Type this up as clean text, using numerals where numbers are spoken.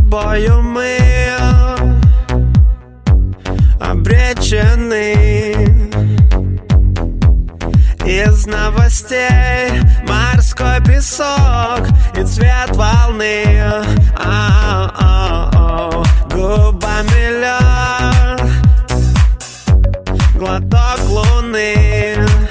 тобою мы обречены. Из новостей морской песок и цвет волны, губами лед, глоток луны.